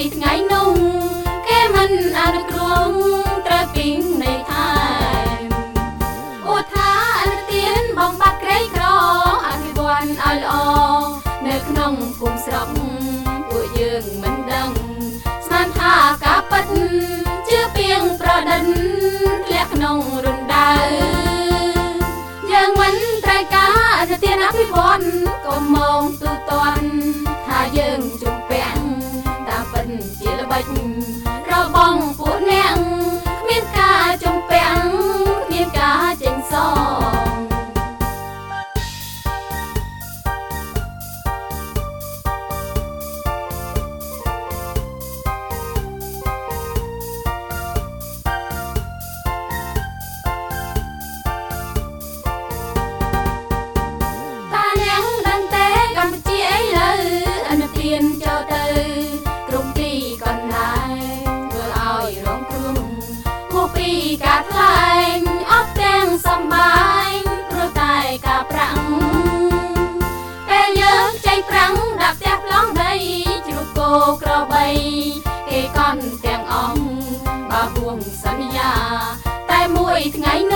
ថ្ងៃនោះគេមិនអនុគ្រងត្រូវពីងនៃថែអូថាអនុទានបំបត្តិក្រីក្រអភិវឌ្ឍឲ្យល្អនៅក្នុងភូមិស្រុកពួកយើងមិនដឹងស្មានថាការពិតជឿពីងប្រដិនធ្លាក់ក្នុងរណ្ដៅយើងមិនត្រូវការអនុទានអភិវឌ្ឍកុំមកទូទាត់ថាយើងជំពាក់តាមពិតជាល្បិចរបងពួកអ្នកគ្មានការជំពាក់គ្មានការចេញសងចូលទៅក្រុមទីកន្លែងធ្វើឲ្យរងគ្រោះហួសពីការថ្លែងអត់ទាំងសម្បែងព្រោះតែការប្រាំងពេលយើងចេញប្រាំងដាក់ផ្ទះប្លង់ដីជ្រូកគោក្របីគេកន់ទាំងអង្គបើហួងសន្យាតែមួយថ្ងៃ